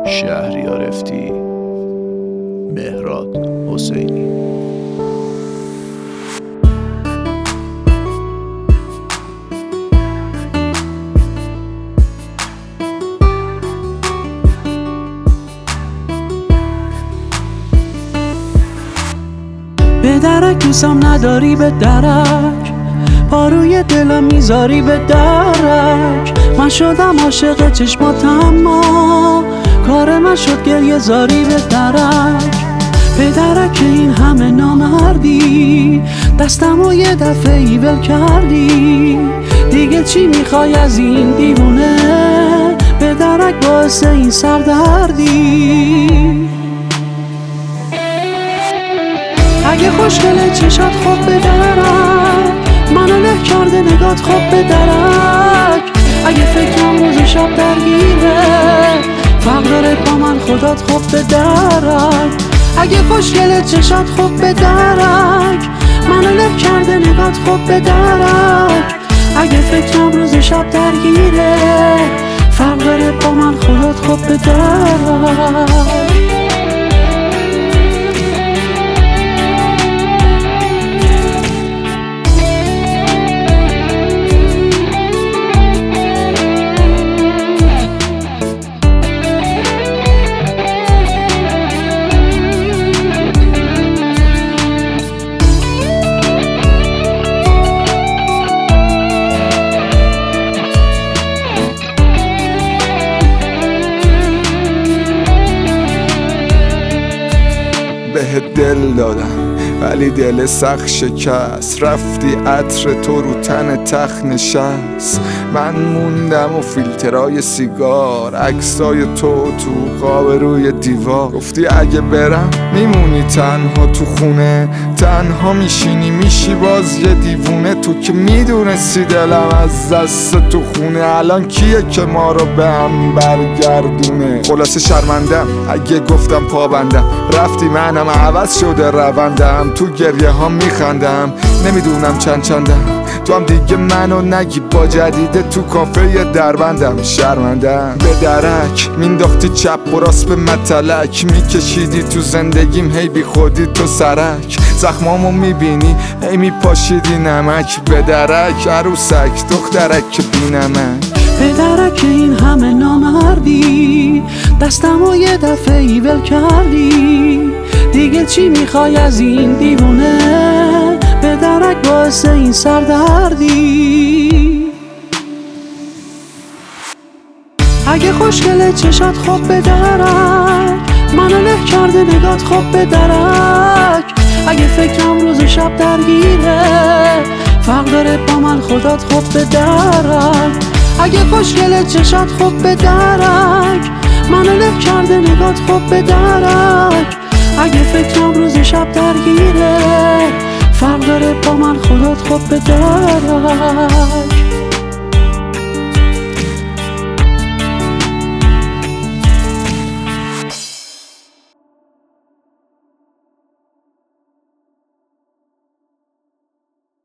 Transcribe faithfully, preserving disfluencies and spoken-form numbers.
شهریار افتی، مهراد حسینی. به درک دوستم نداری، به درک پاروی دلم میذاری، به درک من شدم عاشق چشمات، اما کار من شد گریه زاری. به درک به درک این همه نامردی، دستم و یه دفعه ای ول کردی. دیگه چی میخوای از این دیوونه؟ به درک باعث این سردردی. اگه خوشگله چشات خوب به درک، منو له کرده نگات خوب به درک. اگه فکرم روز شب درگیره، فرق داره با من خدات خوب به درک. اگه خوشگله چشات خوب به درک، منو له کرده نگات خوب به درک. اگه فکرم روز شب درگیره، فرق داره با من خدات خوب به درک. به دل دادم ولی دل سخت شکست، رفتی عطر تو رو تن تخت نشست. من موندم و فیلترهای سیگار، عکسای تو تو قاب روی دیوار. گفتی اگه برم میمونی تنها تو خونه، تنها میشینی میشی باز یه دیوونه. تو که میدونستی دلم از دست تو خونه، الان کیه که ما رو به هم برگردونه؟ خلاصه شرمندم اگه گفتم پابندم، رفتی منم عوض شده روندم. تو گریه ها میخندم، نمیدونم چند چندم. تو هم دیگه منو نگی با جدیده، تو کافه دربندم. شرمندم به درک مینداختی چپ و راست به متلک، میکشیدی تو زندگیم هی بی خودی تو سرک. زخمامو میبینی هی میپاشیدی نمک، به درک عروسک دخترک که بی نمک. به درک این همه نامردی، دستم و یه دفعه ای ول کردی. دیگه چی میخوای از این دیوونه؟ به درک باعث این سردردی. اگه خوشگله چشات خوب به درک، منو له کرده نگات خوب به درک. اگه فکرم روز شب درگیره، فرق داره با من خدات خوب به درک. اگه خوشگله چشات خوب به درک، منو له کرده نگات خوب به درک. اگه فکرم روز شب درگیره، فرق داره با من خدات خوب به درک.